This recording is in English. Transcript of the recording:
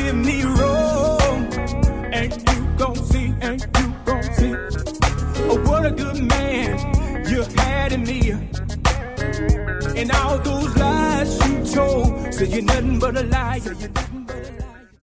did me wrong. And you gon' see, oh, what a good man you had in me. And all those lies you told, said you're nothing but a liar.